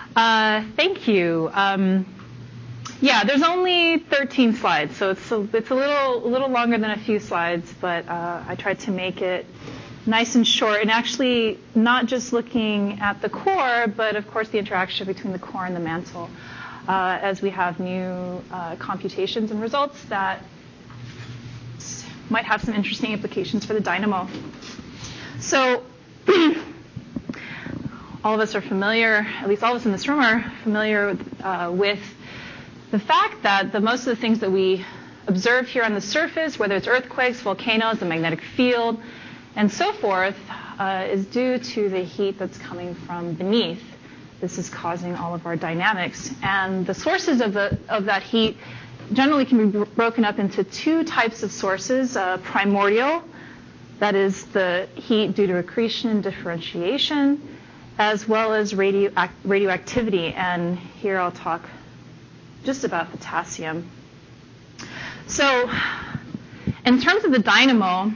Thank you. Yeah, there's only 13 slides, so it's a little longer than a few slides, but I tried to make it nice and short, and actually not just looking at the core, but of course the interaction between the core and the mantle, as we have new computations and results that might have some interesting implications for the dynamo. So all of us are familiar, at least all of us in this room are familiar with the fact that most of the things that we observe here on the surface, whether it's earthquakes, volcanoes, the magnetic field, and so forth, is due to the heat that's coming from beneath. This is causing all of our dynamics. And the sources of that heat generally can be broken up into two types of sources. Primordial, that is the heat due to accretion and differentiation, as well as radioactivity. And here I'll talk just about potassium. So in terms of the dynamo,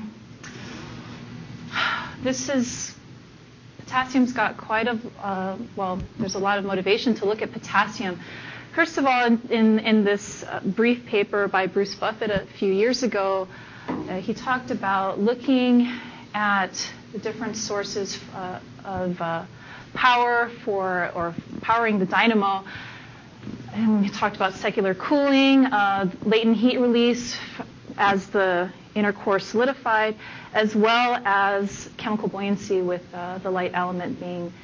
potassium's got quite there's a lot of motivation to look at potassium. First of all, in this brief paper by Bruce Buffett a few years ago, he talked about looking at the different sources of power or powering the dynamo. And we talked about secular cooling, latent heat release as the inner core solidified, as well as chemical buoyancy with the light element being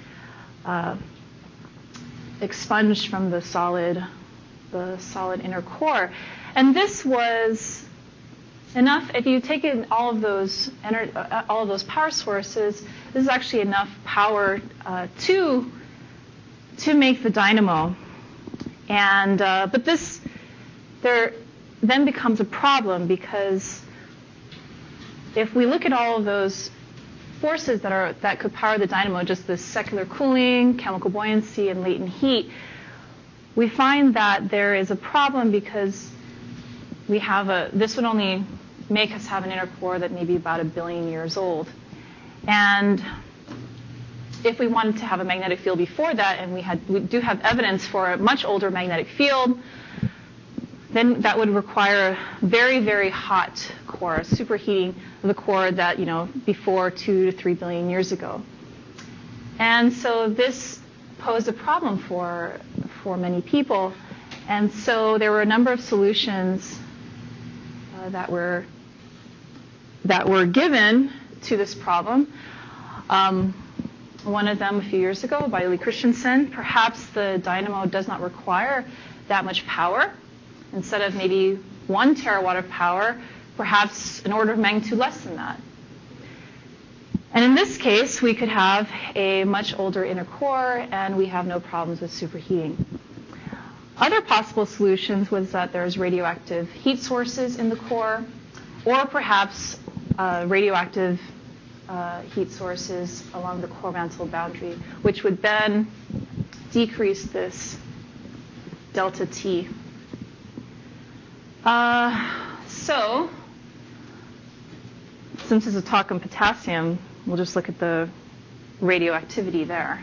expunged from the solid inner core. And this was enough. If you take in all of those power sources, this is actually enough power to make the dynamo. And but there then becomes a problem, because if we look at all of those forces that could power the dynamo, just this secular cooling, chemical buoyancy, and latent heat, we find that there is a problem, because this would only make us have an inner core that may be about 1 billion years old. And if we wanted to have a magnetic field before that, and we do have evidence for a much older magnetic field, then that would require a very, very hot core, a superheating of the core that, before 2 to 3 billion years ago. And so this posed a problem for many people. And so there were a number of solutions that were given to this problem. One of them a few years ago by Lee Christensen, perhaps the dynamo does not require that much power. Instead of maybe 1 terawatt of power, perhaps an order of magnitude less than that. And in this case, we could have a much older inner core, and we have no problems with superheating. Other possible solutions was that there's radioactive heat sources in the core, or perhaps radioactive heat sources along the core mantle boundary, which would then decrease this delta T. So since this is a talk on potassium, we'll just look at the radioactivity there.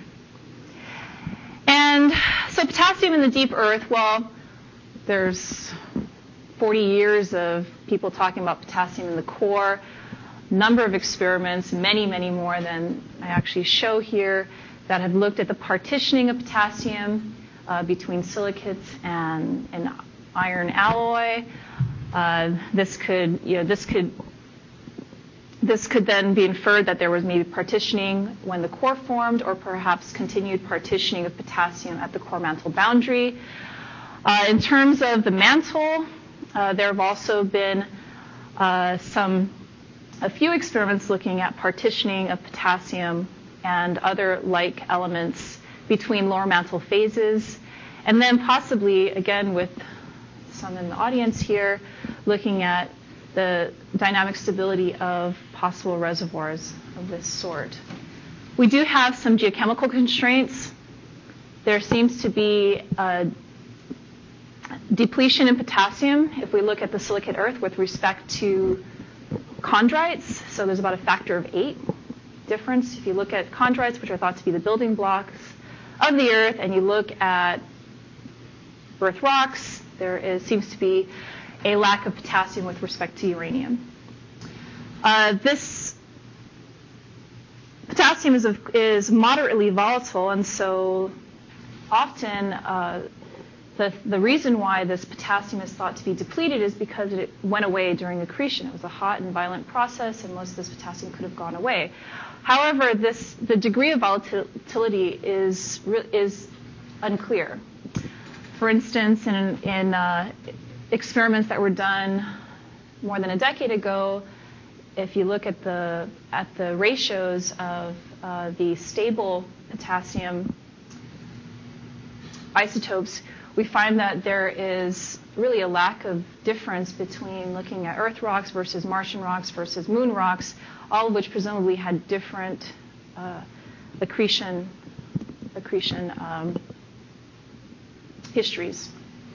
And so potassium in the deep earth, well, there's 40 years of people talking about potassium in the core, number of experiments, many, many more than I actually show here, that have looked at the partitioning of potassium between silicates and iron alloy. This could then be inferred that there was maybe partitioning when the core formed, or perhaps continued partitioning of potassium at the core mantle boundary. In terms of the mantle, there have also been a few experiments looking at partitioning of potassium and other like elements between lower mantle phases, and then possibly, again with some in the audience here, looking at the dynamic stability of possible reservoirs of this sort. We do have some geochemical constraints. There seems to be a depletion in potassium if we look at the silicate earth with respect to chondrites. So there's about a factor of 8 difference. If you look at chondrites, which are thought to be the building blocks of the Earth and you look at Earth rocks, seems to be a lack of potassium with respect to uranium. This potassium is moderately volatile, and so often the reason why this potassium is thought to be depleted is because it went away during accretion. It was a hot and violent process, and most of this potassium could have gone away. However, the degree of volatility is unclear. For instance, in experiments that were done more than a decade ago, if you look at the ratios of the stable potassium isotopes, we find that there is really a lack of difference between looking at Earth rocks versus Martian rocks versus Moon rocks, all of which presumably had different accretion histories.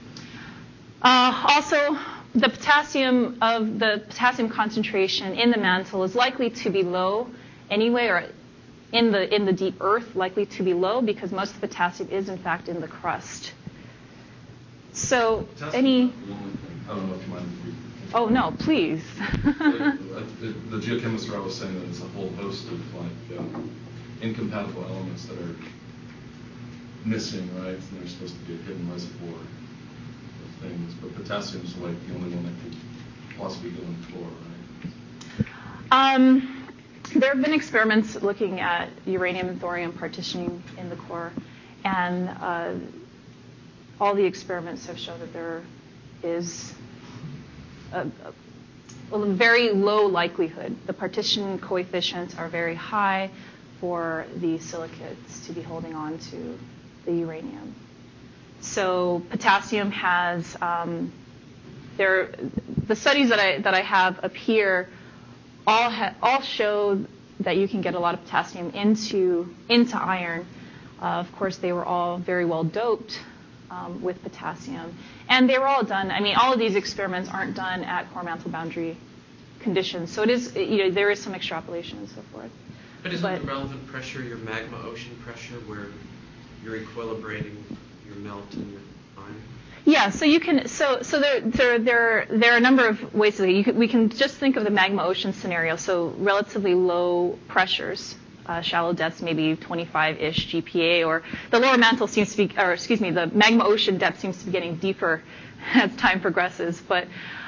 Also, the potassium concentration in the mantle is likely to be low anyway, or in the deep Earth, likely to be low because most of the potassium is in fact in the crust. So I don't know if you mind. Oh no, please. The geochemist I was saying that it's a whole host of incompatible elements that are missing, right? And there's supposed to be a hidden reservoir of things, but potassium is like the only one that could possibly go in the core, right? There have been experiments looking at uranium and thorium partitioning in the core, and all the experiments have shown that there is a very low likelihood. The partition coefficients are very high for the silicates to be holding on to the uranium. So potassium has the studies that I have up here all show that you can get a lot of potassium into iron. Of course, they were all very well doped with potassium, and they were all done. I mean, all of these experiments aren't done at core mantle boundary conditions, so it is there is some extrapolation and so forth. But isn't the relevant pressure your magma ocean pressure, where you're equilibrating your melt and your iron? Yeah, so you can. So there are a number of ways to we can just think of the magma ocean scenario. So relatively low pressures, shallow depths, maybe 25-ish GPa, or the lower mantle seems to be, or excuse me, the magma ocean depth seems to be getting deeper as time progresses. But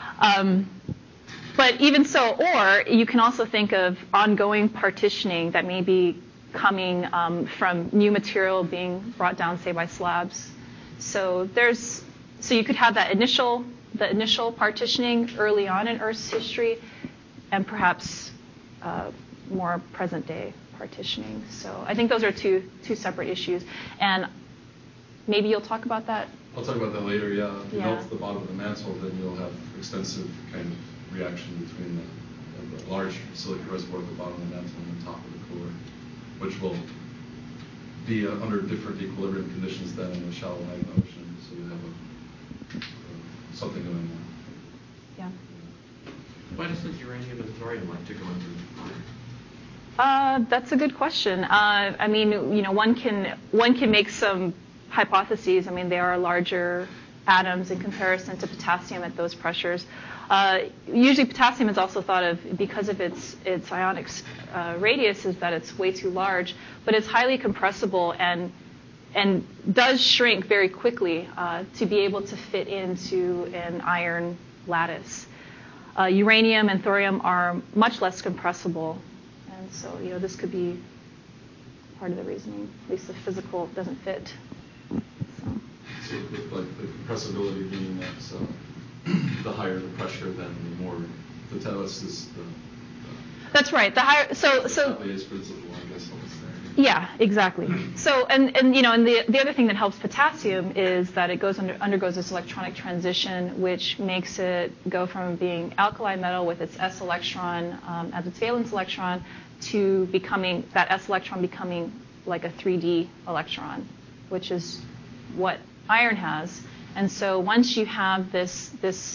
even so, or you can also think of ongoing partitioning that may be coming from new material being brought down, say, by slabs. So you could have the initial partitioning early on in Earth's history, and perhaps more present day partitioning. So I think those are two separate issues, and maybe you'll talk about that. I'll talk about that later. Yeah, if you Yeah. go to the bottom of the mantle, then you'll have extensive kind of reaction between the large silicate reservoir at the bottom of the mantle and the top of the core, which will be under different equilibrium conditions than in the shallow magma ocean. So you have something going on. Yeah. Why doesn't uranium and thorium like to go into the core? That's a good question. I mean, one can make some hypotheses. I mean, they are larger atoms in comparison to potassium at those pressures. Usually, potassium is also thought of because of its ionic radius, is that it's way too large, but it's highly compressible and does shrink very quickly to be able to fit into an iron lattice. Uranium and thorium are much less compressible. And so, this could be part of the reasoning. At least the physical doesn't fit. So with like the compressibility being that the higher the pressure, then the more the tellus is the. That's right. The higher. So. Is principle, I guess, almost there. Yeah, exactly. So, and the other thing that helps potassium is that it undergoes this electronic transition, which makes it go from being alkali metal with its s electron as its valence electron to becoming that s electron becoming like a 3d electron, which is what iron has. And so once you have this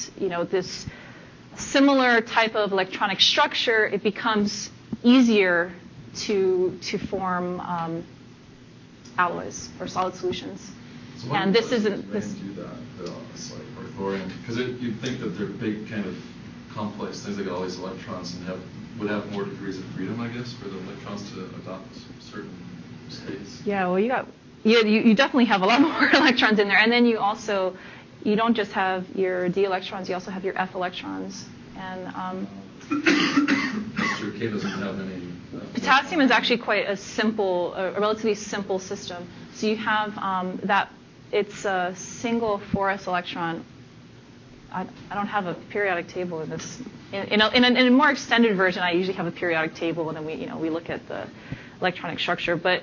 similar type of electronic structure, it becomes easier to form alloys or solid solutions. So why And this does isn't Rand this. do that? It's like, or thorium, because you'd think that they're big, kind of complex things. They got all these electrons and would have more degrees of freedom, I guess, for the electrons to adopt certain states. Yeah, well, you definitely have a lot more electrons in there, and then you don't just have your d electrons, you also have your f electrons, and That's true. K doesn't have any. Potassium is actually quite a relatively simple system. So you have that it's a single 4s electron. I don't have a periodic table in this. In a more extended version, I usually have a periodic table, and then we look at the electronic structure. But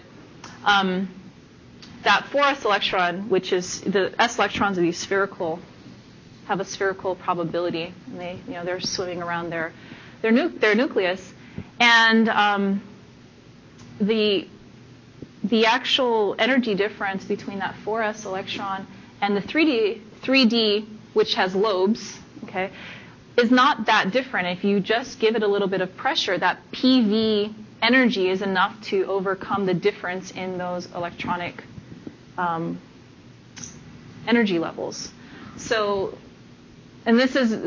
that 4s electron, which is the s electrons of have a spherical probability, and they're swimming around their nucleus, and the actual energy difference between that 4s electron and the 3D, which has lobes, okay, is not that different. If you just give it a little bit of pressure, that PV energy is enough to overcome the difference in those electronic energy levels. So, and this is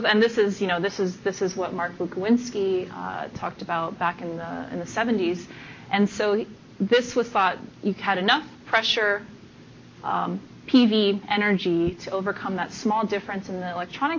what Mark Lukowinski talked about back in the 70s, and so this was thought you had enough pressure, PV energy to overcome that small difference in the electronic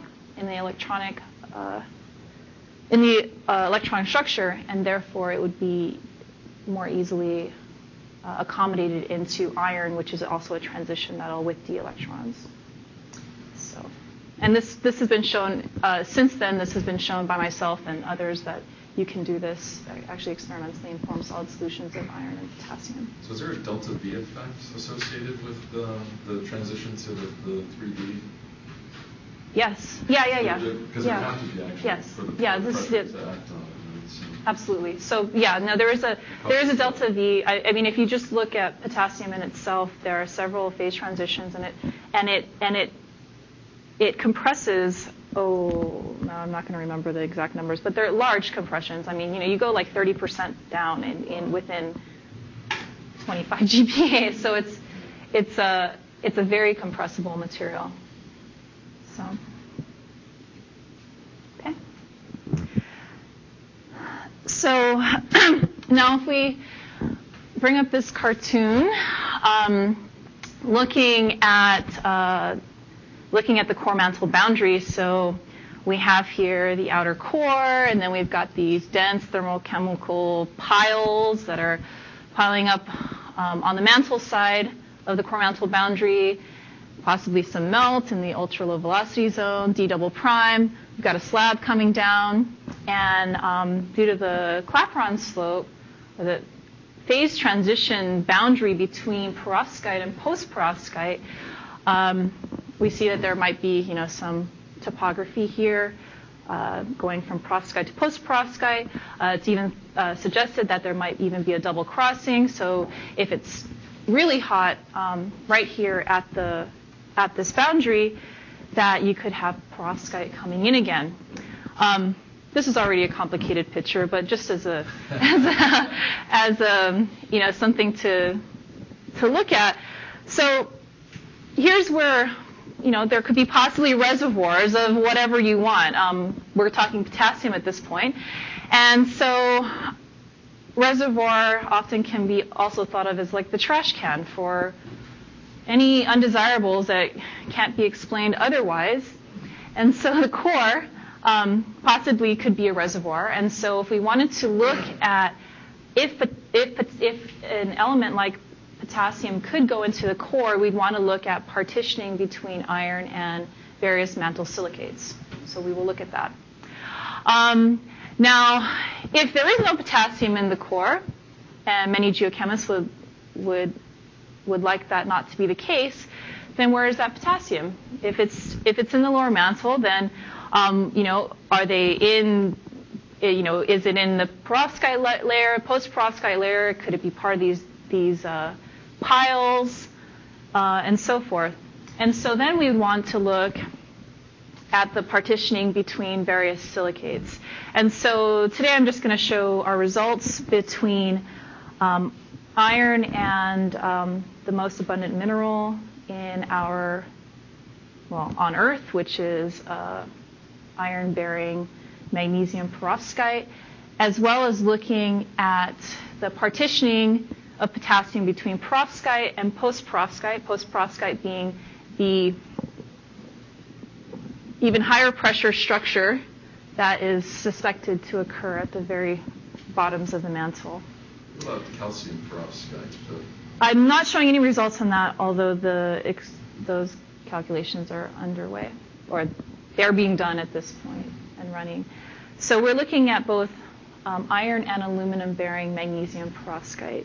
structure, and therefore it would be more easily accommodated into iron, which is also a transition metal with d electrons. So, and this has been shown since then. This has been shown by myself and others that you can do this actually experimentally and form solid solutions of iron and potassium. So is there a delta V effect associated with the transition to the 3D? Yes. Yeah. Because there have to be actually yes. for the pressure to act on it. So. Absolutely. So yeah, no, there is a delta V. I mean, if you just look at potassium in itself, there are several phase transitions, and it compresses. Oh, no, I'm not going to remember the exact numbers, but they're large compressions. I mean, you go like 30% down in within 25 GPa. So it's a very compressible material. So, okay. So now if we bring up this cartoon, looking at the core mantle boundary. So we have here the outer core, and then we've got these dense thermochemical piles that are piling up on the mantle side of the core mantle boundary, possibly some melt in the ultra-low velocity zone, D double prime. We've got a slab coming down, and due to the Clapeyron slope, the phase transition boundary between perovskite and post-perovskite, we see that there might be, some topography here going from perovskite to post-perovskite. It's even suggested that there might even be a double crossing. So if it's really hot right here at this boundary, that you could have perovskite coming in again. This is already a complicated picture, but just as something to look at. So here's where there could be possibly reservoirs of whatever you want. We're talking potassium at this point, and so reservoir often can be also thought of as like the trash can for any undesirables that can't be explained otherwise. And so the core possibly could be a reservoir. And so if we wanted to look at if an element like potassium could go into the core, we'd want to look at partitioning between iron and various mantle silicates. So we will look at that. Now, if there is no potassium in the core, and many geochemists would like that not to be the case, then where is that potassium? If it's in the lower mantle, then are they in? Is it in the perovskite layer, post-perovskite layer? Could it be part of these piles, and so forth? And so then we would want to look at the partitioning between various silicates. And so today I'm just going to show our results between iron and the most abundant mineral in on Earth, which is iron-bearing magnesium perovskite, as well as looking at the partitioning of potassium between perovskite and post-perovskite being the even higher pressure structure that is suspected to occur at the very bottoms of the mantle. What about calcium perovskite? I'm not showing any results on that, although those calculations are underway, or they're being done at this point and running. So we're looking at both iron and aluminum-bearing magnesium perovskite.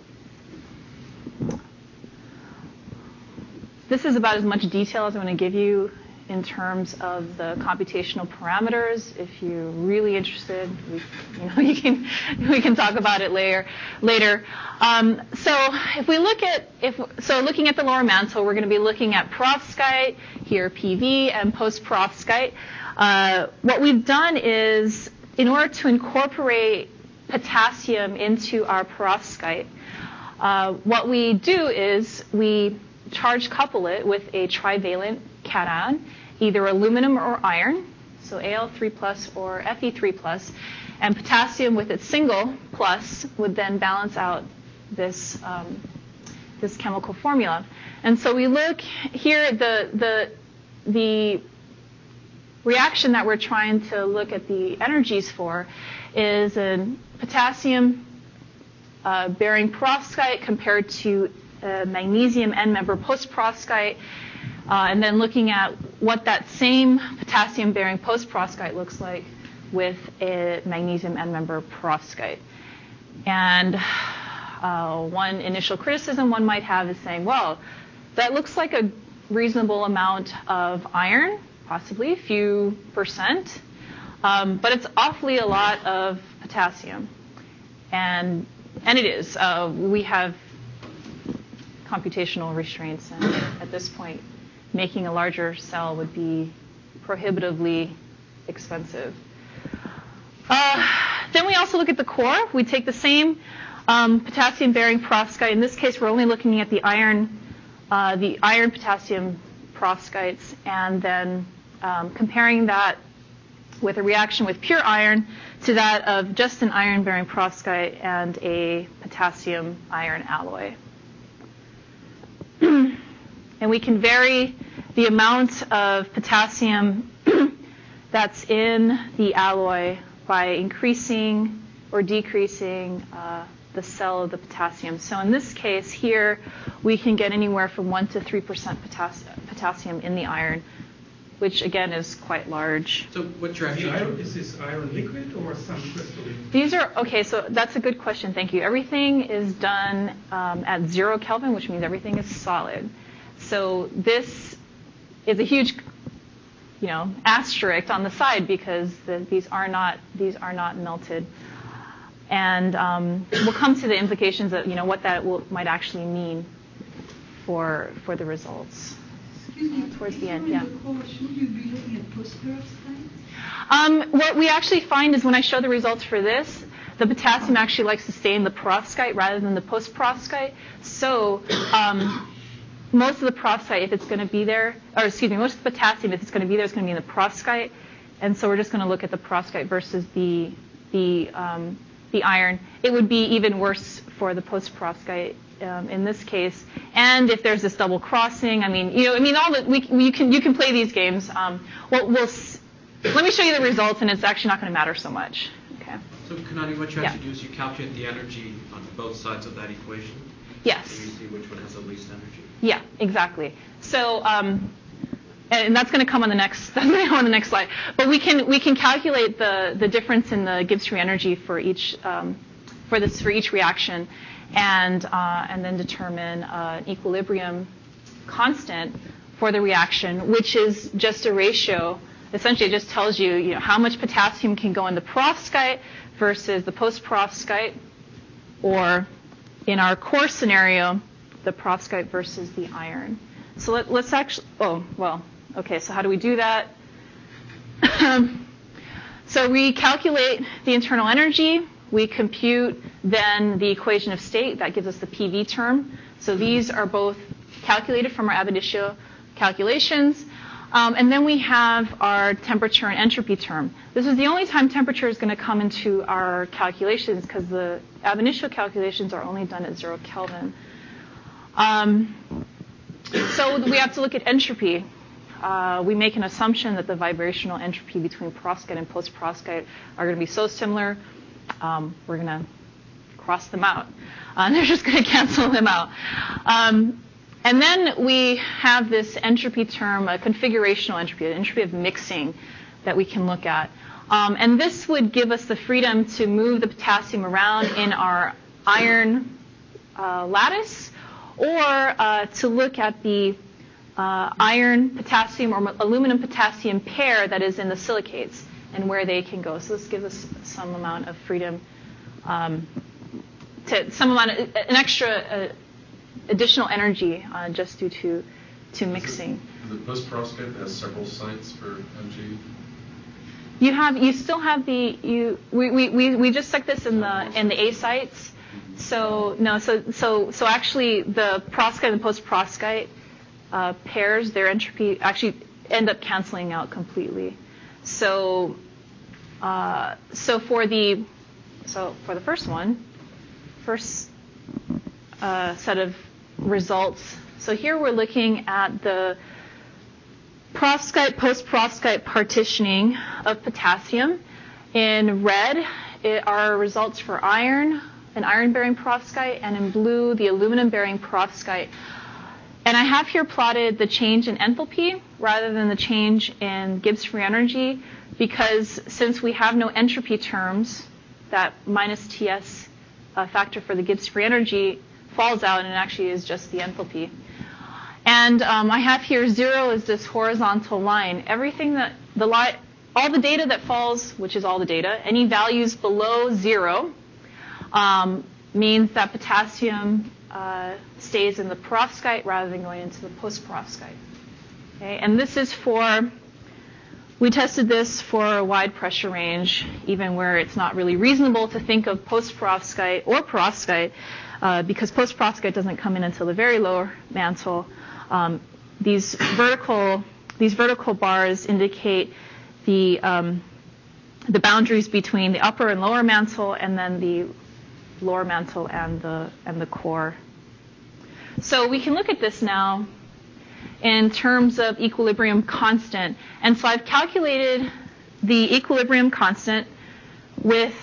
This is about as much detail as I'm going to give you in terms of the computational parameters. If you're really interested, we can talk about it later. So if we look at looking at the lower mantle, we're going to be looking at perovskite here, PV, and post-perovskite. What we've done is, in order to incorporate potassium into our perovskite, what we do is we charge couple it with a trivalent cation, either aluminum or iron, so Al3+ or Fe3+, and potassium with its single plus would then balance out this chemical formula. And so we look here, the reaction that we're trying to look at the energies for is a potassium bearing perovskite compared to magnesium end-member post-perovskite, and then looking at what that same potassium-bearing post-perovskite looks like with a magnesium end-member perovskite. And one initial criticism one might have is saying, well, that looks like a reasonable amount of iron, possibly a few percent, but it's awfully a lot of potassium. And it is. We have computational restraints, and at this point, making a larger cell would be prohibitively expensive. Then we also look at the core. We take the same potassium-bearing perovskite. In this case, we're only looking at the iron potassium perovskites, and then comparing that with a reaction with pure iron to that of just an iron-bearing perovskite and a potassium iron alloy. And we can vary the amount of potassium that's in the alloy by increasing or decreasing the cell of the potassium. So in this case here, we can get anywhere from 1 to 3% potassium in the iron, which again is quite large. So what you're actually... Is this iron liquid or some crystalline? These are, okay, so that's a good question, thank you. Everything is done at 0 Kelvin, which means everything is solid. So this is a huge, asterisk on the side because these are not melted. And we'll come to the implications of, what that might actually mean for the results. Towards the end, yeah. Should you be looking at post-perovskite? What we actually find is when I show the results for this, the potassium actually likes to stay in the perovskite rather than the post-perovskite. So most of the perovskite, if it's going to be there, most of the potassium, if it's going to be there, is going to be in the perovskite. And so we're just going to look at the perovskite versus the iron. It would be even worse for the post-perovskite in this case. And if there's this double crossing, all that you can play these games. Let me show you the results, and it's actually not going to matter so much. Okay. So Kanani, what you actually do is you calculate the energy on both sides of that equation. Yes. And you see which one has the least energy. Yeah, exactly. So, and that's going to come on the next. That's going to come on the next slide. But we can calculate the difference in the Gibbs free energy for each for each reaction, and then determine an equilibrium constant for the reaction, which is just a ratio. Essentially, it just tells you, how much potassium can go in the perovskite versus the post-perovskite, or in our core scenario, the perovskite versus the iron. So let's actually, okay, so how do we do that? So we calculate the internal energy We compute then the equation of state. That gives us the PV term. So these are both calculated from our ab initio calculations. And then we have our temperature and entropy term. This is the only time temperature is going to come into our calculations because the ab initio calculations are only done at 0 Kelvin. So we have to look at entropy. We make an assumption that the vibrational entropy between perovskite and post-perovskite are going to be so similar, we're going to cross them out. They're just going to cancel them out. And then we have this entropy term, a configurational entropy, an entropy of mixing that we can look at. And this would give us the freedom to move the potassium around in our iron lattice, or to look at the iron potassium or aluminum potassium pair that is in the silicates and where they can go. So this gives us some amount of freedom, an extra additional energy just due to mixing. The post-perovskite has several sites for Mg. You still have we just stuck this in the A sites. So no, so actually the perovskite and post-perovskite pairs, their entropy actually end up canceling out completely. So for the first set of results. So here we're looking at the perovskite, post-perovskite partitioning of potassium. In red are results for iron, an iron-bearing perovskite, and in blue, the aluminum-bearing perovskite. And I have here plotted the change in enthalpy rather than the change in Gibbs free energy, because since we have no entropy terms, that minus TS factor for the Gibbs free energy falls out, and it actually is just the enthalpy. And I have here 0 is this horizontal line. Everything that all the data that falls, which is all the data, any values below 0 means that potassium stays in the perovskite rather than going into the post-perovskite. Okay, and this is we tested this for a wide pressure range, even where it's not really reasonable to think of post-perovskite or perovskite, because post-perovskite doesn't come in until the very lower mantle. These vertical bars indicate the boundaries between the upper and lower mantle, and then the lower mantle and the core. So we can look at this now in terms of equilibrium constant. And so I've calculated the equilibrium constant with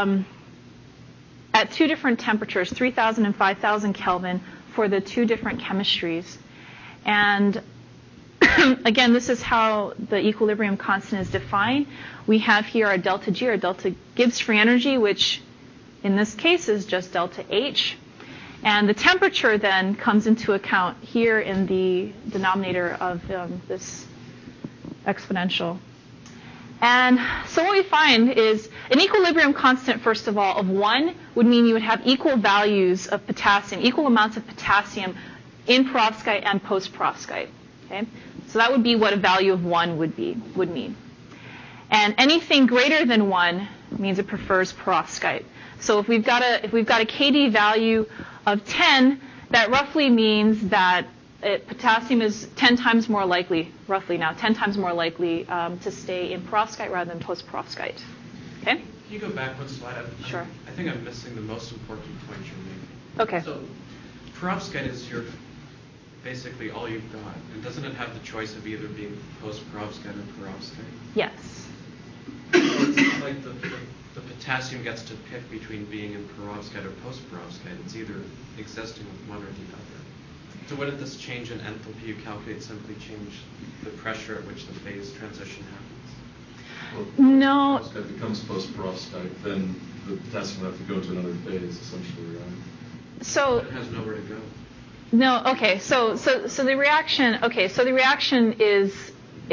at two different temperatures, 3,000 and 5,000 Kelvin, for the two different chemistries. And again, this is how the equilibrium constant is defined. We have here our delta G, or delta Gibbs free energy, which in this case is just delta H. And the temperature then comes into account here in the denominator of this exponential. And so what we find is an equilibrium constant, first of all, of 1 would mean you would have equal values of potassium, equal amounts of potassium in perovskite and post-perovskite. Okay? So that would be what a value of 1 would mean. And anything greater than 1 means it prefers perovskite. So if we've got a KD value of 10, that roughly means that potassium is 10 times more likely, roughly now, 10 times more likely to stay in perovskite rather than post-perovskite. Okay? Can you go back one slide? Sure. I think I'm missing the most important point you're making. Okay. So perovskite is basically all you've got. And doesn't it have the choice of either being post-perovskite or perovskite? Yes. It's like the potassium gets to pick between being in perovskite or post-perovskite. It's either existing with one or the other. So wouldn't this change in enthalpy you calculate simply change the pressure at which the phase transition happens? Well, no. If perovskite becomes post-perovskite, then the potassium will have to go to another phase, essentially, right? So it has nowhere to go. No. Okay. So the reaction. Okay. So the reaction is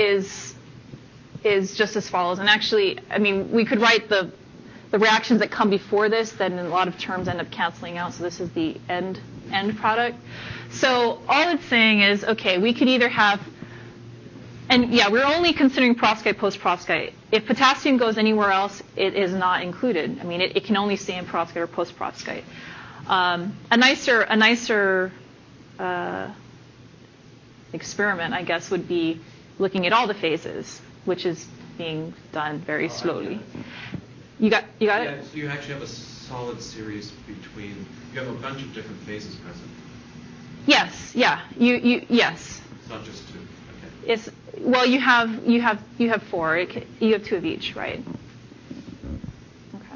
just as follows. And actually, I mean, we could write the reactions that come before this, then a lot of terms end up canceling out. So this is the end product. So all it's saying is, okay, we could either have And yeah, we're only considering perovskite, post-perovskite. If potassium goes anywhere else, it is not included. I mean, it can only stay in perovskite or post-perovskite. A nicer experiment, I guess, would be looking at all the phases, which is being done very slowly. You got it? Yeah, so you actually have a solid series between. You have a bunch of different phases present. Yes. Yeah. Yes. It's not just two. Okay. It's well, you have 4. You have 2 of each, right? Okay.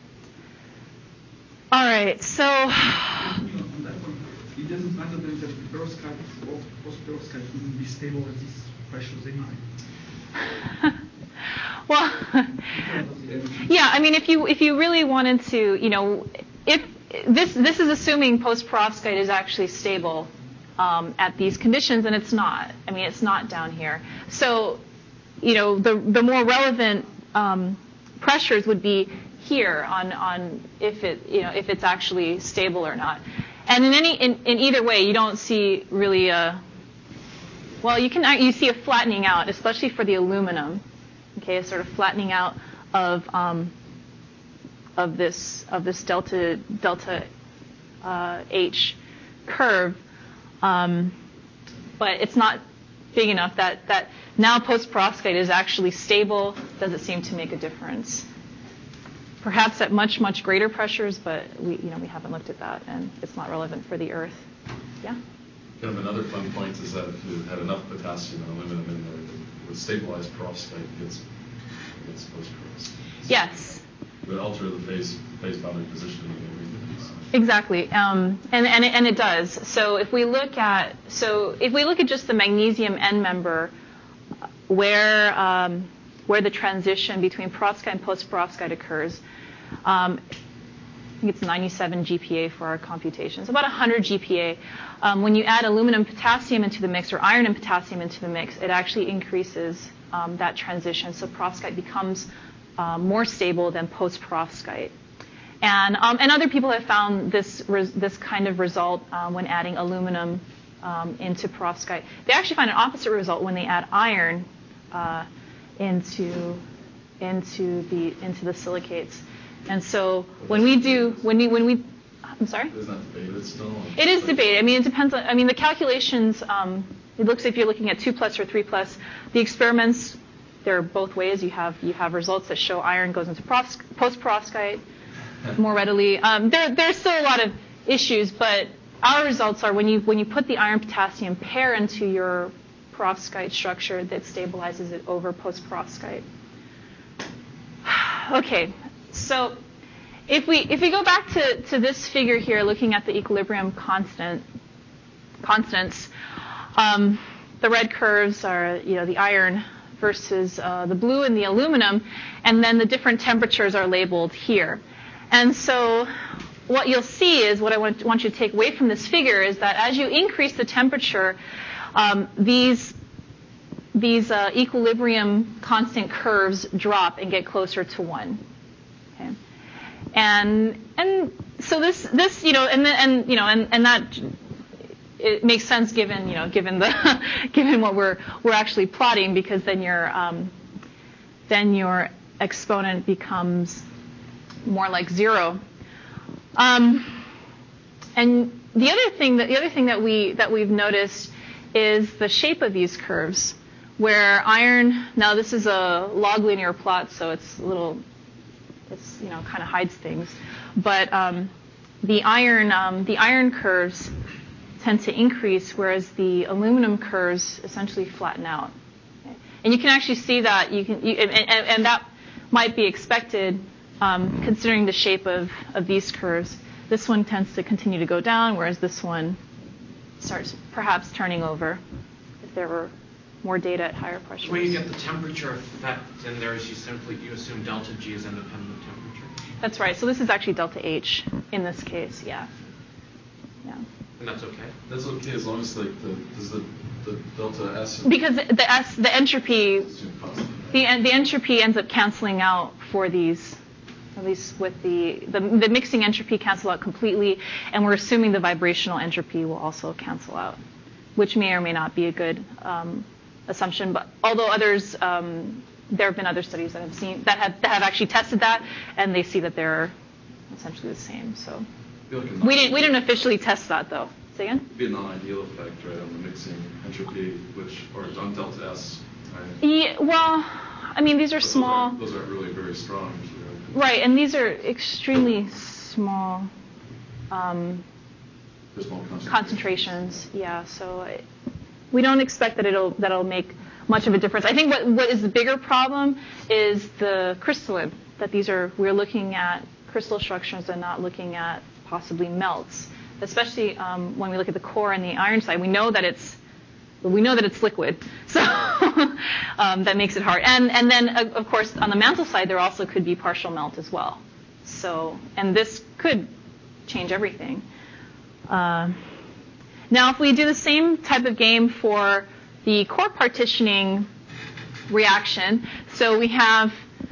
All right. So. On that one, it doesn't matter then that the perovskite or post-perovskite wouldn't be stable at these pressures anyway. Well, yeah. I mean, if you really wanted to, if this is assuming post-perovskite is actually stable at these conditions, and it's not. I mean, it's not down here. So, the more relevant pressures would be here on if it's actually stable or not. And in either way, you don't see really you see a flattening out, especially for the aluminum. Okay, a sort of flattening out of this delta H curve, but it's not big enough that now post-perovskite is actually stable. Doesn't seem to make a difference. Perhaps at much greater pressures, but we haven't looked at that, and it's not relevant for the Earth. Yeah. Kind of another fun point is that if you had enough potassium and aluminum in there, it would stabilize perovskite against post-perovskite. Yes. It would alter the phase boundary position. Exactly, and it does. So if we look at just the magnesium end member, where the transition between perovskite and post-perovskite occurs, I think it's 97 GPa for our computations, about 100 GPa. When you add aluminum potassium into the mix or iron and potassium into the mix, it actually increases that transition. So perovskite becomes more stable than post-perovskite. And other people have found this kind of result when adding aluminum into perovskite. They actually find an opposite result when they add iron into the silicates. And so when we I'm sorry? Isn't that debated still? It is debated. I mean, it depends on, the calculations, it looks if you're looking at 2+ or 3+. The experiments, they're both ways. You have results that show iron goes into post-perovskite more readily. There's still a lot of issues, but our results are when you put the iron-potassium pair into your perovskite structure, that stabilizes it over post-perovskite. Okay, so if we go back to this figure here, looking at the equilibrium constants, the red curves are the iron versus the blue and the aluminum, and then the different temperatures are labeled here. And so what you'll see is, what I want you to take away from this figure is that as you increase the temperature, these equilibrium constant curves drop and get closer to 1. Okay, and so this that it makes sense given what we're actually plotting, because then your exponent becomes more like 0. And the other thing that we've noticed is the shape of these curves, where iron. Now this is a log linear plot, so it's kind of hides things, but the iron curves tend to increase, whereas the aluminum curves essentially flatten out. Okay? And you can actually see that and that might be expected. Considering the shape of these curves, this one tends to continue to go down, whereas this one starts perhaps turning over if there were more data at higher pressures. The way you get the temperature effect in there is you assume delta G is independent of temperature. That's right. So this is actually delta H in this case. Yeah. And that's okay? That's okay as long as the delta S. Because the entropy, the entropy ends up canceling out for these. At least with the mixing entropy cancel out completely, and we're assuming the vibrational entropy will also cancel out, which may or may not be a good assumption. But although others, there have been other studies that have actually tested that, and they see that they're essentially the same. So we didn't officially test that though. Say again? It'd be a non-ideal effect, right, on the mixing entropy, or on delta S, right? Yeah, well, I mean, these are small. Those aren't really very strong. Right, and these are extremely small concentrations. Yeah, so we don't expect that that'll make much of a difference. I think what is the bigger problem is the crystalline. That we're looking at crystal structures and not looking at possibly melts. Especially when we look at the core and the iron side, we know that it's liquid, so that makes it hard. And then of course on the mantle side there also could be partial melt as well. So and this could change everything. Now if we do the same type of game for the core partitioning reaction, so we have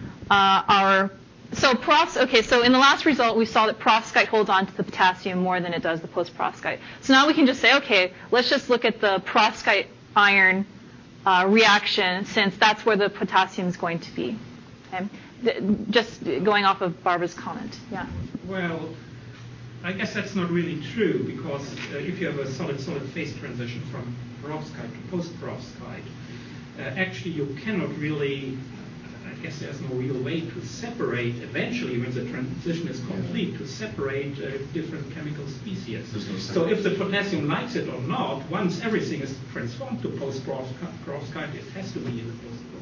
So in the last result, we saw that perovskite holds on to the potassium more than it does the post-perovskite. So now we can just say, okay, let's just look at the perovskite iron reaction, since that's where the potassium is going to be. Okay? Just going off of Barbara's comment. Yeah. Well, I guess that's not really true, because if you have a solid-solid phase transition from perovskite to post-perovskite, actually you cannot really, I guess there's no real way to separate, eventually when the transition is complete, to separate different chemical species. So if the potassium likes it or not, once everything is transformed to post-perovskite, it has to be in the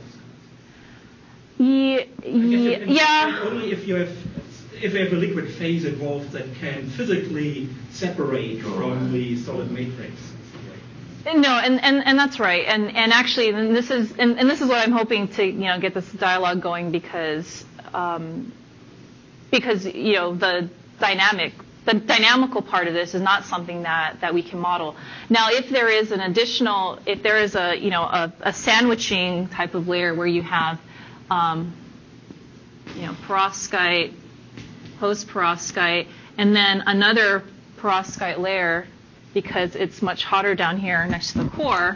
post-perovskite. Yeah. Only if you have a liquid phase involved that can physically separate from the solid matrix. No, and that's right, and actually, and this is what I'm hoping to get this dialogue going, because the dynamical part of this is not something that we can model. Now, if there is a sandwiching type of layer where you have perovskite, post-perovskite, and then another perovskite layer, because it's much hotter down here next to the core,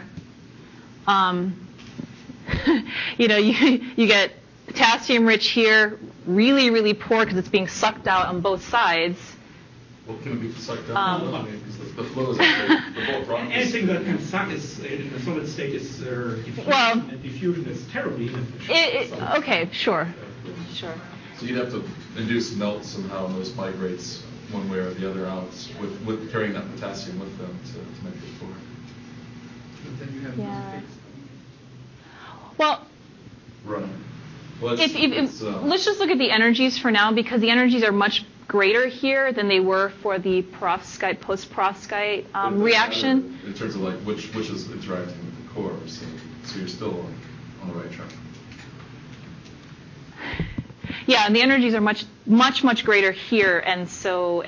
you get potassium rich here, really, really poor because it's being sucked out on both sides. Well, can it be sucked out? The flow is actually the whole process. Anything that can suck is in a solid state is diffusion, and diffusion is terribly inefficient. Okay, sure. So you'd have to induce melt somehow, and those migrates one way or the other out with carrying that potassium with them to make it core. But then you have no space. Well, right. Well, let's just look at the energies for now, because the energies are much greater here than they were for the perovskite post-perovskite reaction. In terms of like which is interacting with the core, so you're still on the right track. Yeah, and the energies are much greater here, and so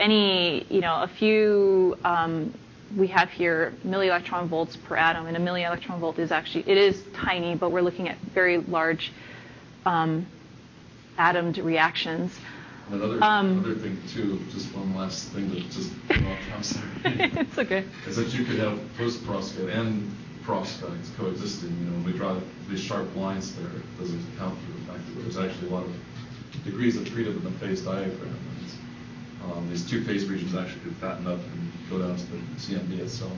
we have here millielectron volts per atom, and a millielectron volt is tiny, but we're looking at very large atomed reactions. Another thing too, just one last thing that just I'm sorry. It's okay. Is that you could have post-perovskite and perovskites coexisting. When we draw these sharp lines there, it doesn't account for the fact that there's actually a lot of degrees of freedom in the phase diagram. And, these two phase regions actually could fatten up and go down to the CMB itself.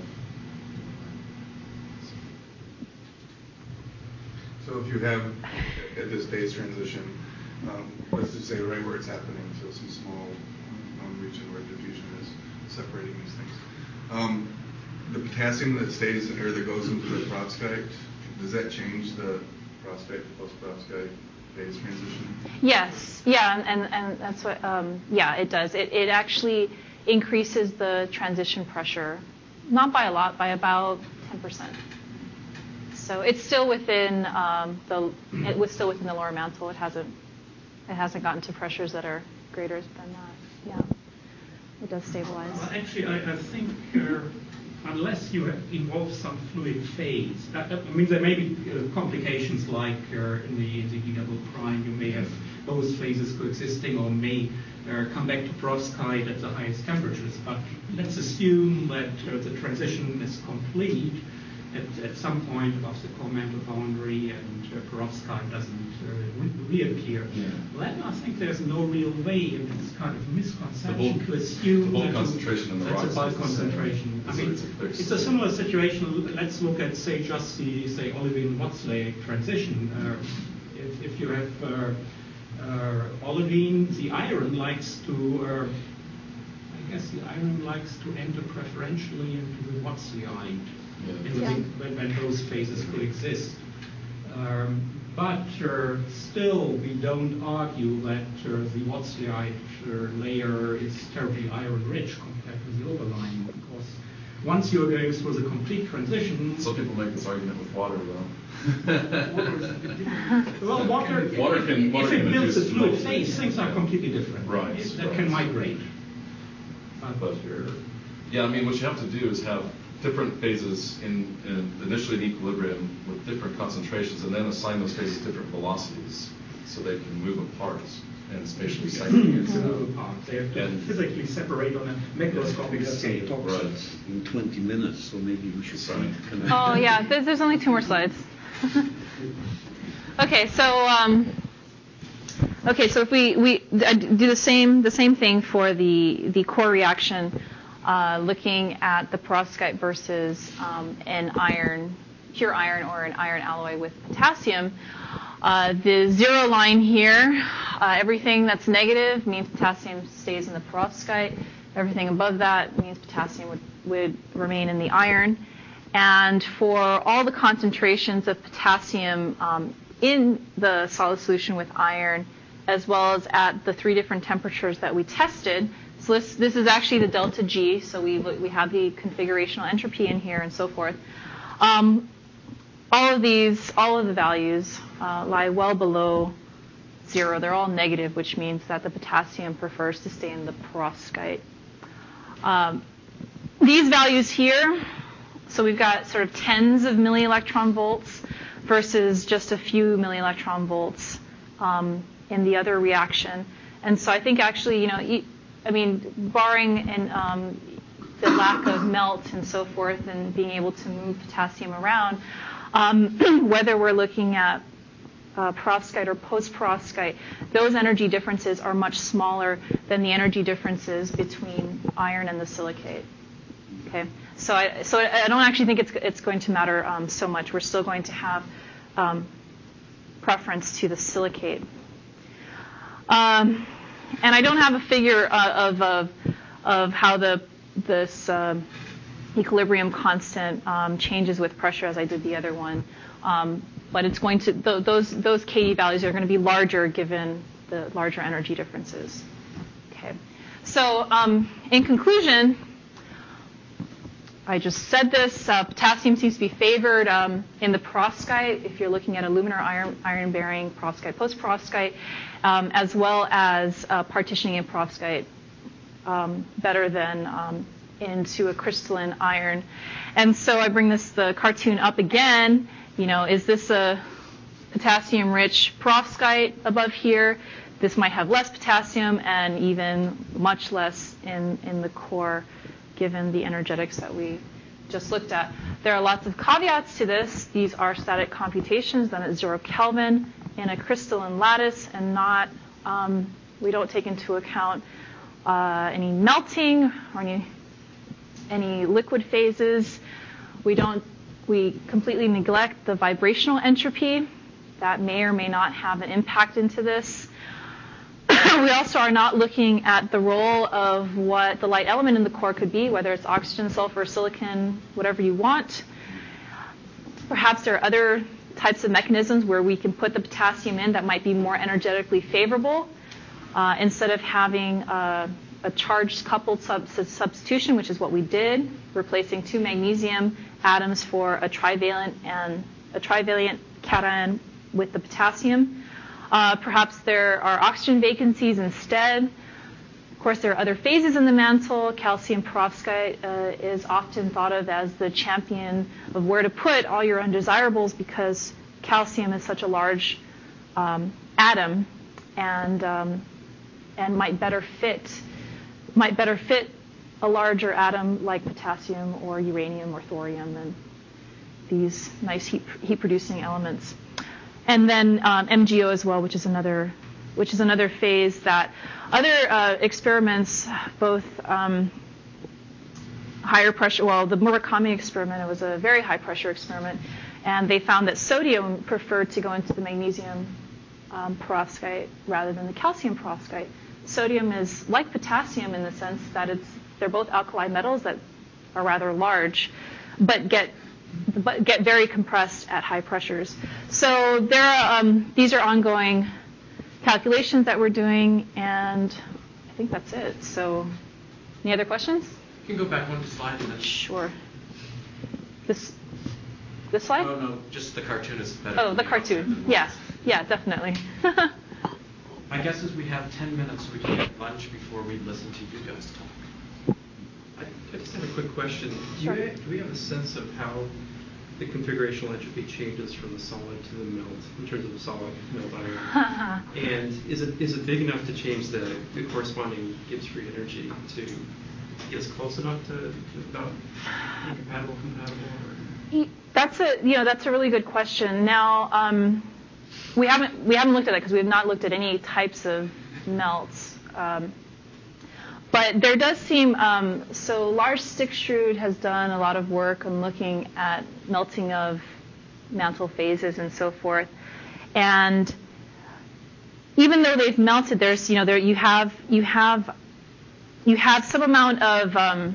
So if you have at this phase transition, let's just say right where it's happening, so some small region where diffusion is separating these things. The potassium that stays or that goes into the perovskite, does that change the perovskite to post-perovskite phase transition? Yes, yeah, and that's what, it does. It actually increases the transition pressure, not by a lot, by about 10%. So it's still within the lower mantle. It hasn't gotten to pressures that are greater than that. Yeah, it does stabilize. Well, actually, I think unless you involve some fluid phase, I mean, there may be complications like in the E double prime, you may have those phases coexisting, or may come back to perovskite at the highest temperatures. But let's assume that the transition is complete, at some point above the core mantle boundary and perovskite doesn't reappear. Yeah. Then I think there's no real way in this kind of misconception to assume the bulk that concentration in the that's rocks a bulk is the same. concentration. I mean, it's a similar situation. Let's look at, say, just the, say, olivine-Watts-Lake transition. If you have olivine, the iron likes to, I guess the iron likes to enter preferentially into the Wattsiite when those phases coexist. But still, we don't argue that the Wattsiite layer is terribly iron-rich compared to the overlying, because once you're going through the complete transition... Some people make this argument with water, though. Well, water can if it builds a induce fluid melting. phase, things are completely different. Right. That can migrate. But yeah, I mean, what you have to do is have different phases initially in equilibrium with different concentrations, and then assign those phases different velocities so they can move apart and spatially cycling it out. They have to physically separate on a macroscopic scale. Talks in 20 minutes, so maybe we should Sorry. connect. Oh yeah, there's only 2 more slides. Okay, so if we do the same thing for the core reaction, looking at the perovskite versus an iron, pure iron or an iron alloy with potassium. The 0 line here, everything that's negative means potassium stays in the perovskite. Everything above that means potassium would remain in the iron. And for all the concentrations of potassium in the solid solution with iron, as well as at the 3 different temperatures that we tested, so this is actually the delta G, so we have the configurational entropy in here and so forth. All of the values lie well below 0. They're all negative, which means that the potassium prefers to stay in the perovskite. These values here, so we've got sort of tens of milli-electron volts versus just a few milli-electron volts in the other reaction. And so I think actually, barring the lack of melt and so forth and being able to move potassium around, whether we're looking at perovskite or post-perovskite, those energy differences are much smaller than the energy differences between iron and the silicate. Okay, so I don't actually think it's going to matter so much. We're still going to have preference to the silicate. And I don't have a figure of how this equilibrium constant changes with pressure as I did the other one. But it's going to those KD values are going to be larger given the larger energy differences. Okay. So in conclusion, I just said this. Potassium seems to be favored in the perovskite if you're looking at aluminum or iron-bearing perovskite, post-perovskite, as well as partitioning in perovskite better than into a crystalline iron. And so I bring the cartoon up again. Is this a potassium-rich perovskite above here? This might have less potassium and even much less in the core, given the energetics that we just looked at. There are lots of caveats to this. These are static computations done at 0 Kelvin in a crystalline lattice, and we don't take into account any melting or any liquid phases. We completely neglect the vibrational entropy. That may or may not have an impact into this. We also are not looking at the role of what the light element in the core could be, whether it's oxygen, sulfur, silicon, whatever you want. Perhaps there are other types of mechanisms where we can put the potassium in that might be more energetically favorable. Instead of having a charged coupled substitution, which is what we did, replacing 2 magnesium atoms for a trivalent cation with the potassium. Perhaps there are oxygen vacancies instead. Of course, there are other phases in the mantle. Calcium perovskite is often thought of as the champion of where to put all your undesirables because calcium is such a large atom and might better fit a larger atom like potassium or uranium or thorium these nice heat-producing elements. And then MgO as well, which is another phase that other experiments, both higher pressure. Well, the Murakami experiment, it was a very high pressure experiment, and they found that sodium preferred to go into the magnesium perovskite rather than the calcium perovskite. Sodium is like potassium in the sense that they're both alkali metals that are rather large, but get very compressed at high pressures. So there are these are ongoing calculations that we're doing, and I think that's it. So, any other questions? You can go back one slide and then. Sure. This slide? Oh no, just the cartoon is better. Oh, the cartoon. Yeah, definitely. My guess is we have 10 minutes so we can get lunch before we listen to you guys talk. I just have a quick question. Sure. Do we have a sense of how the configurational entropy changes from the solid to the melt in terms of the solid melt ion? And is it big enough to change the corresponding Gibbs free energy to get us close enough to about incompatible, compatible? Or? That's a really good question. Now we haven't looked at it because we have not looked at any types of melts. But there does seem, so Lars Stickstrud has done a lot of work on looking at melting of mantle phases and so forth. And even though they've melted, there's, you have some amount of,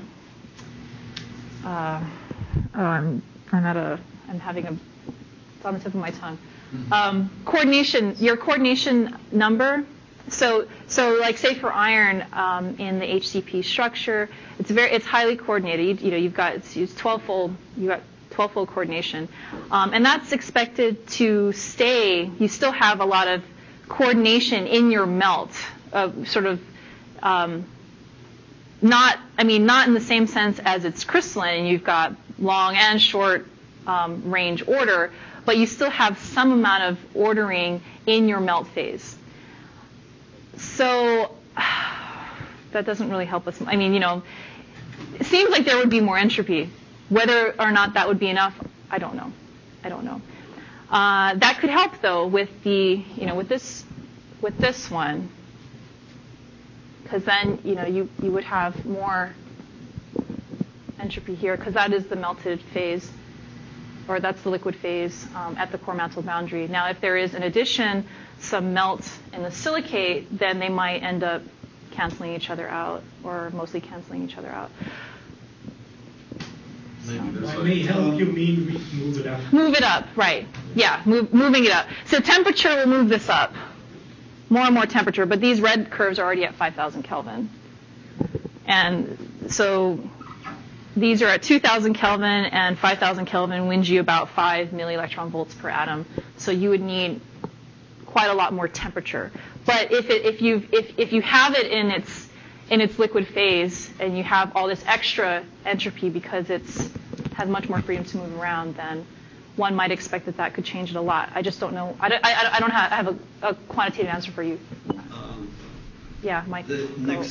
it's on the tip of my tongue. Coordination, your coordination number. So like say for iron in the HCP structure, it's highly coordinated. You've got it's 12-fold. You've got 12-fold coordination, and that's expected to stay. You still have a lot of coordination in your melt, sort of. Not in the same sense as it's crystalline, and you've got long and short range order, but you still have some amount of ordering in your melt phase. So that doesn't really help us. It seems like there would be more entropy. Whether or not that would be enough, I don't know. That could help though with with this one, because then you would have more entropy here, because that is the melted phase, or that's the liquid phase at the core mantle boundary. Now, if there is in addition some melt in the silicate, then they might end up canceling each other out, or mostly canceling each other out. By may help, you mean move it up? Move it up, right. Yeah, moving it up. So temperature will move this up. More and more temperature, but these red curves are already at 5,000 Kelvin. And so these are at 2,000 Kelvin, and 5,000 Kelvin wins you about 5 millielectron volts per atom. So you would need quite a lot more temperature. But if you have it in its liquid phase, and you have all this extra entropy because it's has much more freedom to move around, then one might expect that could change it a lot. I just don't know. I don't have a quantitative answer for you. Yeah, Mike. The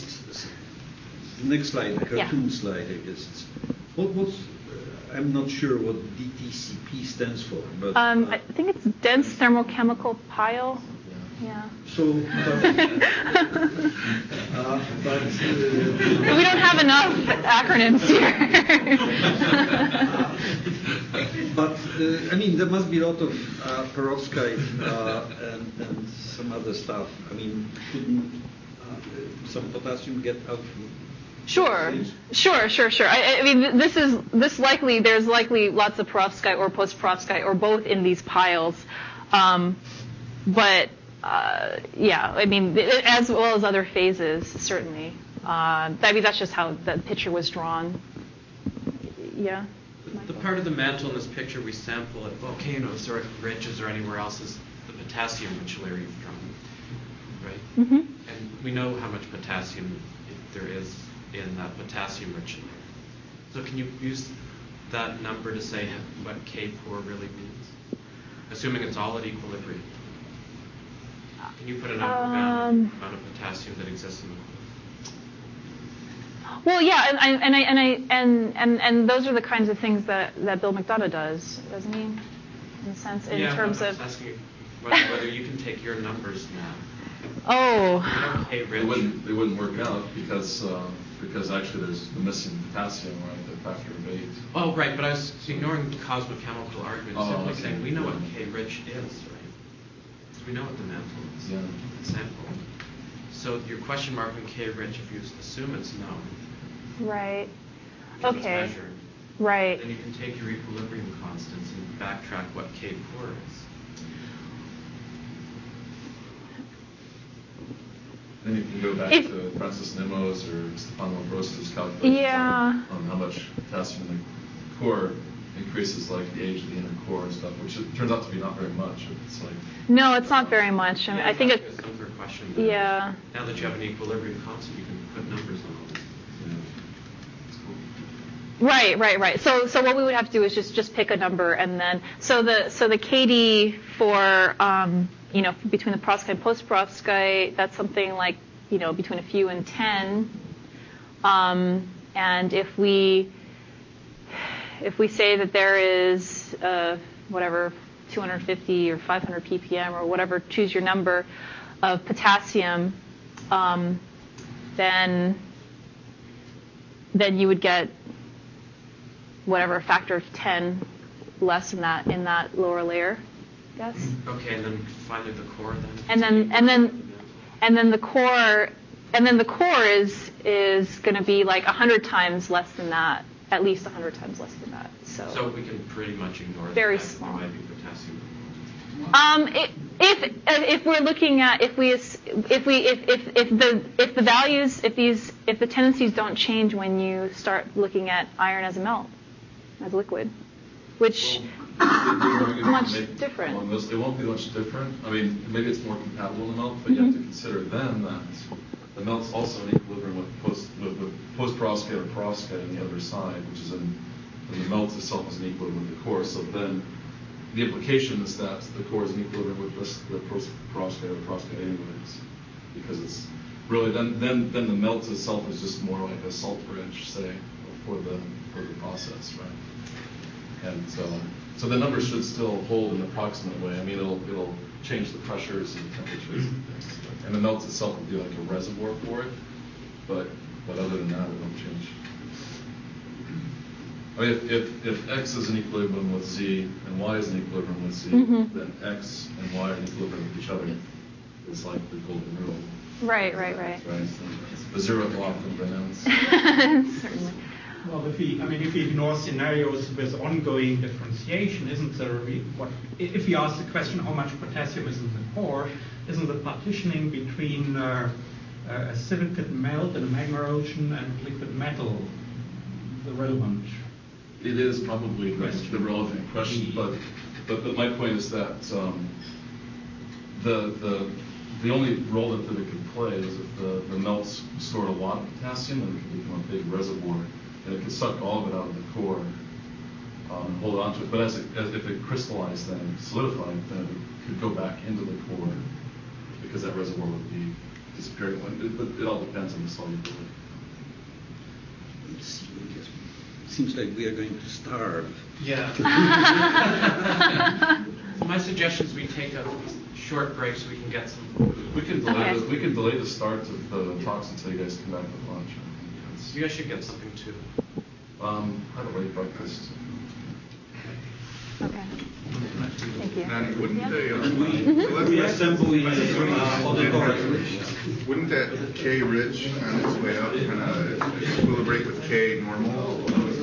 next slide, the cartoon slide, I guess. What's I'm not sure what DTCP stands for, but I think it's dense thermochemical pile. Yeah. So, We don't have enough acronyms here. But there must be a lot of perovskite and some other stuff. Couldn't some potassium get out from? Sure. There's likely lots of perovskite or post-perovskite or both in these piles, but as well as other phases, certainly. That's just how the picture was drawn. Yeah. The part of the mantle in this picture we sample at volcanoes or at ridges or anywhere else is the potassium-rich layer you've drawn, right? Mm-hmm. And we know how much potassium there is in that potassium-rich layer. So can you use that number to say what K4 really means? Assuming it's all at equilibrium. Can you put a number down on the amount of potassium that exists in the core? Well, yeah, and those are the kinds of things that Bill McDonough does, doesn't he? In a sense, in terms I'm of. just asking whether you can take your numbers now. Oh. Okay, They wouldn't work out because actually there's the missing potassium, right? The factor of 8. Oh, right, but I was ignoring the cosmochemical argument, simply okay. saying we know what K-rich is, right? So we know what the mantle is. Yeah. The sample. So your question mark on K-rich, if you assume it's known. Right. Because Okay. It's measured. Right. Then you can take your equilibrium constants and backtrack what K-core is. Then you can go back to Francis Nimmo's or Stefano Ambrosius's calculations on how much potassium in the core increases, like the age of the inner core and stuff, which it turns out to be not very much. It's like no, it's not very much. I mean, I think it's a simpler question. Yeah. Now that you have an equilibrium constant, you can put numbers on all this. Right. So what we would have to do is just pick a number, and then so the KD for between the perovskite and post-perovskite, that's something like between a few and 10. And if we say that there is whatever 250 or 500 ppm or whatever, choose your number of potassium, then you would get whatever, a factor of 10 less than that in that lower layer. Yes. Okay, and then finally the core then. And then the core is going to be like 100 times less than that, at least 100 times less than that. So we can pretty much ignore very the fact small. that there might be potassium. If we're looking at if the values if the tendencies don't change when you start looking at iron as a melt, as a liquid, which much different. It won't be much different. I mean, maybe it's more compatible to melt, but you have to consider then that the melt's also in equilibrium with post-perovskite or perovskite on the other side, which is and the melt itself is in equilibrium with the core. So then the implication is that the core is in equilibrium with the post-perovskite or perovskite anyways, because it's really then the melt itself is just more like a salt bridge, say, for the process, right? And so the numbers should still hold in an approximate way. I mean, it'll change the pressures and temperatures and things. And the melt itself will be like a reservoir for it, but other than that, it won't change. I mean, if X is in equilibrium with Z and Y is in equilibrium with Z, then X and Y are in equilibrium with each other. It's like the golden rule. Right. The zero law of balance. Certainly. Well, if we ignore scenarios with ongoing differentiation, isn't there if we ask the question how much potassium is in the core, isn't the partitioning between a silicate melt in a magma ocean and liquid metal the relevant? It is probably the relevant question, but my point is that the only role that it could play is if the melts stored a lot of potassium, then it could become a big reservoir. And it could suck all of it out of the core and hold on to it. But if it crystallized and solidified, then it could go back into the core because that reservoir would be disappearing. But it all depends on the solubility. Seems like we are going to starve. Yeah. So my suggestion is we take a short break so we can get some food. We can delay the start of the talks until you guys come back with lunch. You guys should get something too. I had a late breakfast. Okay. Thank you. And wouldn't they? Wouldn't that K rich on its way up kind of equilibrate with K normal?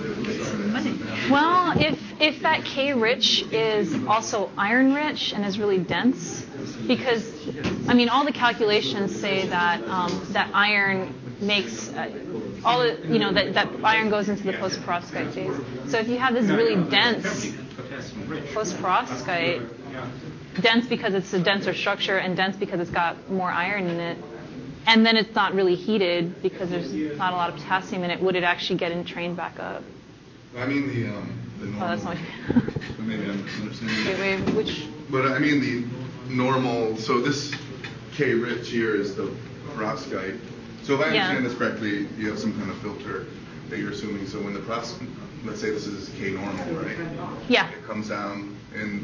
Well, if that K rich is also iron rich and is really dense, because all the calculations say that that iron makes that iron goes into the post-perovskite phase. So if you have this really dense post-perovskite, dense because it's a denser structure and dense because it's got more iron in it, and then it's not really heated because there's not a lot of potassium in it, would it actually get entrained back up? I mean the normal. Oh, that's not. Maybe I'm misunderstanding. Wait, which? But I mean the normal. So this K rich here is the perovskite, So if I Yeah. understand this correctly, you have some kind of filter that you're assuming. So when the process, let's say this is K normal, right? Yeah. It comes down and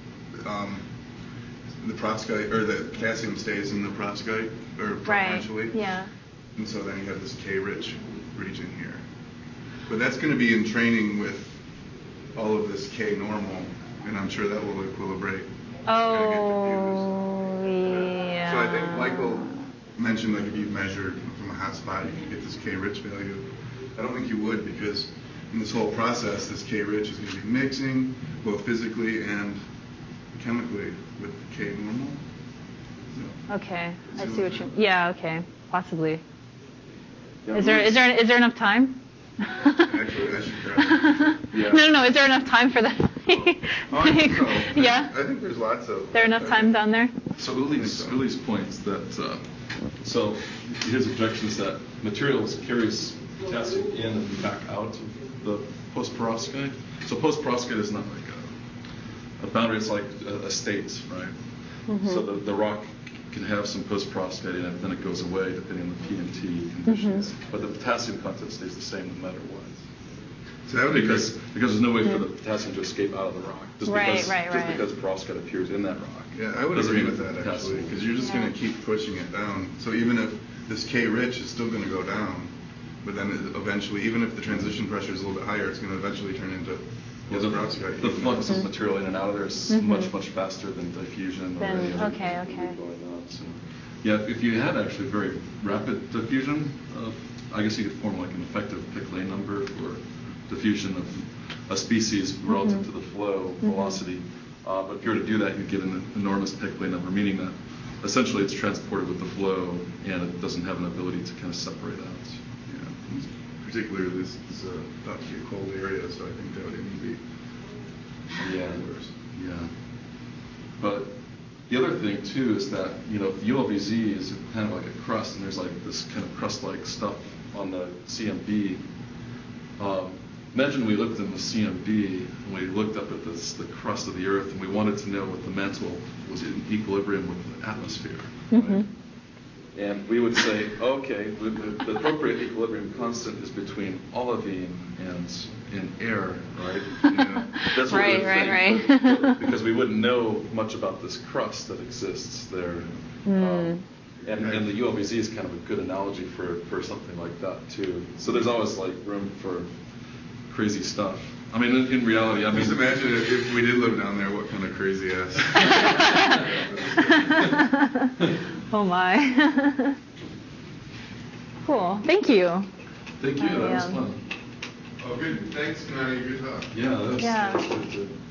the perovskite or the potassium stays in the perovskite or preferentially. Right. Yeah. And so then you have this K-rich region here. But that's going to be in training with all of this K normal, and I'm sure that will equilibrate. Oh, yeah. So I think Michael mentioned like if you measured from a hot spot, you could get this K-rich value. I don't think you would, because in this whole process, this K-rich is going to be mixing both physically and chemically with K normal. So, Okay, I see what you. Yeah. Okay, possibly. yeah, Is there enough time? Actually, I should grab it. Yeah. No. Is there enough time for that? Oh, I think so. Yeah. I think there's lots of. There enough time down there? So Uli's points that so his objection is that materials carries potassium in and back out of the post-perovskite. So post-perovskite is not like a boundary; it's like a state, right? Mm-hmm. So the rock can have some post-perovskite in it, then it goes away depending on the P and T conditions. Mm-hmm. But the potassium content stays the same no matter what. So that would because there's no way for the potassium to escape out of the rock. Just because perovskite appears in that rock. Yeah, I would agree with that actually, because you're just going to keep pushing it down. So even if this K-rich is still going to go down, but then eventually, even if the transition pressure is a little bit higher, it's going to eventually turn into perovskite. The flux of material in and out of there is much faster than diffusion or any other going on. So, yeah, if you had actually very rapid diffusion, I guess you could form like an effective Piclet number for diffusion of a species relative to the flow velocity. But if you were to do that, you'd get an enormous Piclet number, meaning that essentially it's transported with the flow and it doesn't have an ability to kind of separate out. Yeah. Particularly this is thought to be a cold area, so I think that would even be worse. Yeah. But the other thing too is that the ULVZ is kind of like a crust, and there's like this kind of crust-like stuff on the CMB. Imagine we looked in the CMB and we looked up at the crust of the Earth, and we wanted to know what the mantle was in equilibrium with the atmosphere. Right? And we would say, okay, the appropriate equilibrium constant is between olivine and air, right? That's what we would think, right. because we wouldn't know much about this crust that exists there. And the ULVZ is kind of a good analogy for something like that too. So there's always like room for crazy stuff. I mean, in reality, just imagine if we did live down there, what kind of crazy ass. Oh my. Cool. Thank you. Thank you. That was fun. Oh, good. Thanks, Connie. Good talk. Yeah, that was good.